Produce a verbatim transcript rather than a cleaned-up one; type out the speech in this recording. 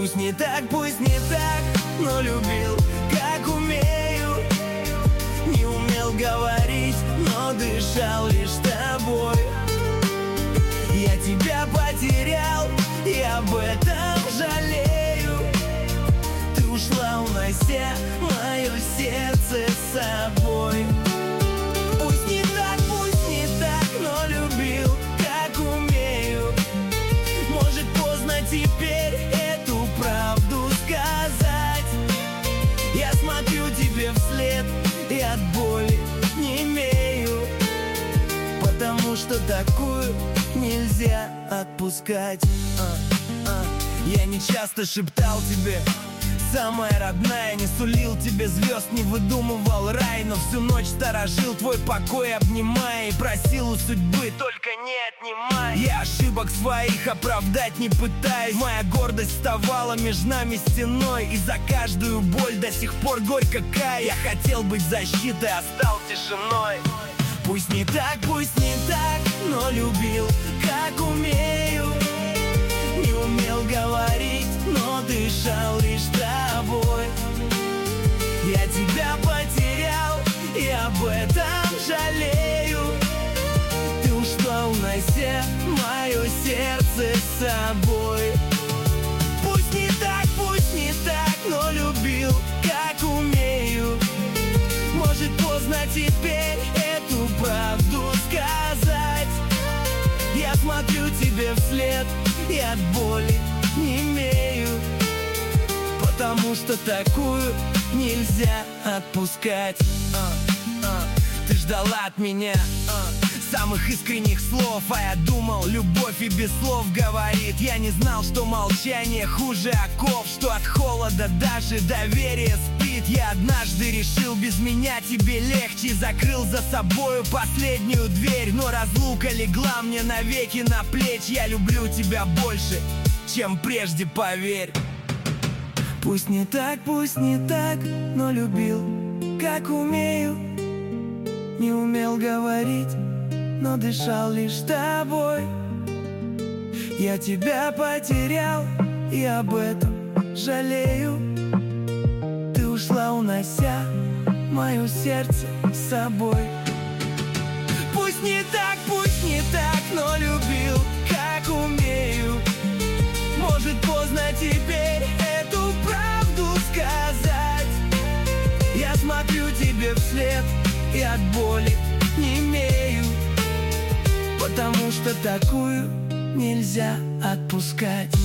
Пусть не так, пусть не так, но любил, как умею. Не умел говорить, но дышал лишь тобой. Я тебя потерял, и об этом жалею. Ты ушла, унося мое сердце с собой. Пусть не так, пусть не так, но любил, как умею. Может, поздно теперь эту правду сказать. Я смотрю тебе вслед и от боли немею, потому что такую нельзя отпускать. а, а. Я не часто шептал тебе, самая родная, не сулил тебе звезд, не выдумывал рай, но всю ночь сторожил твой покой, обнимая, и просил у судьбы только не отнимай. Я ошибок своих оправдать не пытаюсь. Моя гордость вставала между нами стеной, и за каждую боль до сих пор горько каю. Я хотел быть защитой, а стал тишиной. Пусть не так, пусть не так, но любил, как умею. Не умел говорить, но дышал лишь тобой. Я тебя потерял, и об этом жалею. Ты ушла, унося мое сердце с собой. Пусть не так, пусть не так, но любил, как умею. Может, поздно теперь эту правду сказать. Я смотрю тебе вслед и от боли немею, потому что такую нельзя отпускать. а, а. Ты ждала от меня а, самых искренних слов, а я думал, любовь и без слов говорит. Я не знал, что молчание хуже оков, что от холода даже доверие спит. Я однажды решил, без меня тебе легче, закрыл за собою последнюю дверь. Но разлука легла мне навеки на плечи. Я люблю тебя больше, чем прежде, поверь. Пусть не так, пусть не так, но любил, как умею. Не умел говорить, но дышал лишь тобой. Я тебя потерял, и об этом жалею. Ты ушла, унося мое сердце с собой. Пусть не так, пусть не так, но любил, как умею. Может, поздно теперь эту правду сказать. Я смотрю тебе вслед и от боли немею, потому что такую нельзя отпускать.